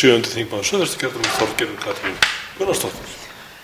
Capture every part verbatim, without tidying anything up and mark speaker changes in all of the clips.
Speaker 1: Sjöundi þingmaður Suðvesturkjördæmis, Þorgerður Katrín Gunnarsdóttir.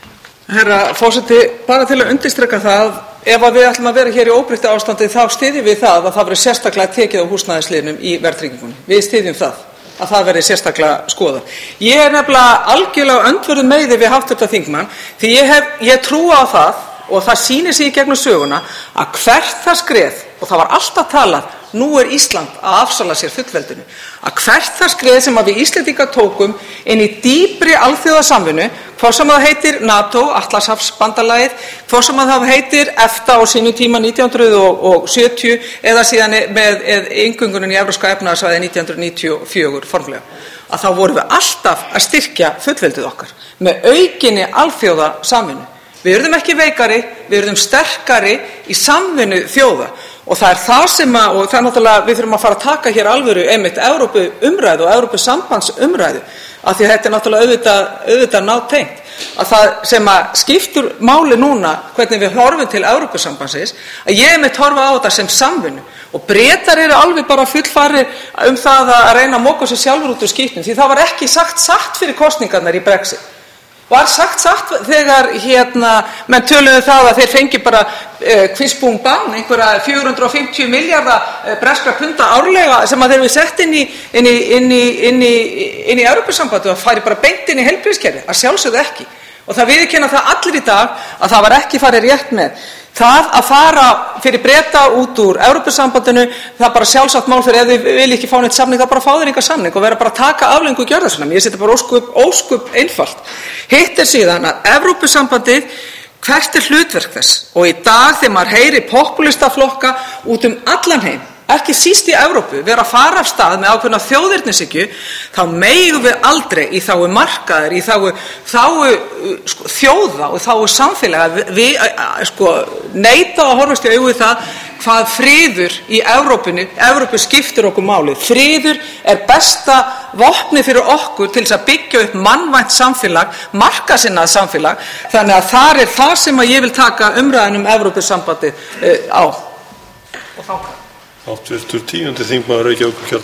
Speaker 2: Herra forseti, bara til að undirstrika það, ef að við ætlum að vera hér í óbreyttu ástandi þá styðjum við það að það verði sérstaklega tekið á húsnæðisliðnum í verðtryggingunni. Við styðjum það að það verði sérstaklega skoðað. Ég er nefnilega algjörlega öndverðu meiði við háttvirtan þingmann því ég, hef, ég trúa á það og það sýnir sig í gegnum söguna að hvert það skref, og það var alltaf talað, nú er Ísland að afsala sér fullveldinu, að hvert það skref sem að við Íslendingar tókum inn í dýpri alþjóðasamvinnu, hvort sem það heitir NATO, Atlantshafsbandalagið, hvort sem það heitir EFTA á sínum tíma nítján hundruð sjötíu eða síðan með inngöngunum í Evrópska efnahagssvæðið nítján hundruð níutíu og fjögur formlega, að þá vorum við alltaf að styrkja fullveldið okkar með aukinni alþjóðasamvinnu. Við urðum ekki veikari, við urðum sterkari í samvinnu þjóða og það er það sem að, og það er náttúrulega, við þurfum að fara að taka hér alvöru einmitt Evrópu umræðu og Evrópu sambands umræðu, af því að þetta er náttúrulega auðvitað, auðvitað nátengt, að það sem að skiptur máli núna, hvernig við horfum til Evrópusambandsins, að ég einmitt horfa á þetta sem samvinnu og Bretar eru alveg bara fullfarir um það að reyna að moka sig sjálfur út úr skítnum, því það var ekki sagt satt fyrir kosningarnar í Brexit. Var sagt satt þegar hérna menn töluðu það að þeir fengi bara eh, kvispung bang, einhverja fjögur hundruð og fimmtíu milljarða eh, breskra punda árlega sem að þeir við sett inn í inn í inn í inn í inn í Evrópusambandið og færi bara beint inn í heilbrigðiskerfið, að sjálfsögðu ekki. Og það viðurkenna það allir í dag að það var ekki farið rétt með. Það að fara fyrir Breta út úr Evrópusambandinu, það er bara sjálfsagt mál fyrir ef þið vil ekki fá neitt samning, þá bara fá þeir enga samning og vera bara að taka afleiðingu gjörða. Ég seti bara óskup, óskup einfalt. Hitt er síðan að Evrópusambandið, hvert er hlutverk þess? Og í dag þegar maður heyri popúlistaflokka út um allan heim, ekki síst í Evrópu, vera að fara af stað með ákveðna þjóðernishyggju, þá megum við aldrei í þágu markaðar, í þágu, þágu sko, þjóða og þágu samfélaga við sko, neita að horfast í augu við það hvað friður í Evrópunni, Evrópu skiptir okkur máli. Friður er besta vopnið fyrir okkur til þess að byggja upp mannvænt samfélag, markasinnað samfélag, þannig að þar er það sem að ég vil taka umræðan um Evrópusambandið uh, á. Og þá
Speaker 1: Háttvirtur tíundi þingmaður Reykjavíkurkjördæmis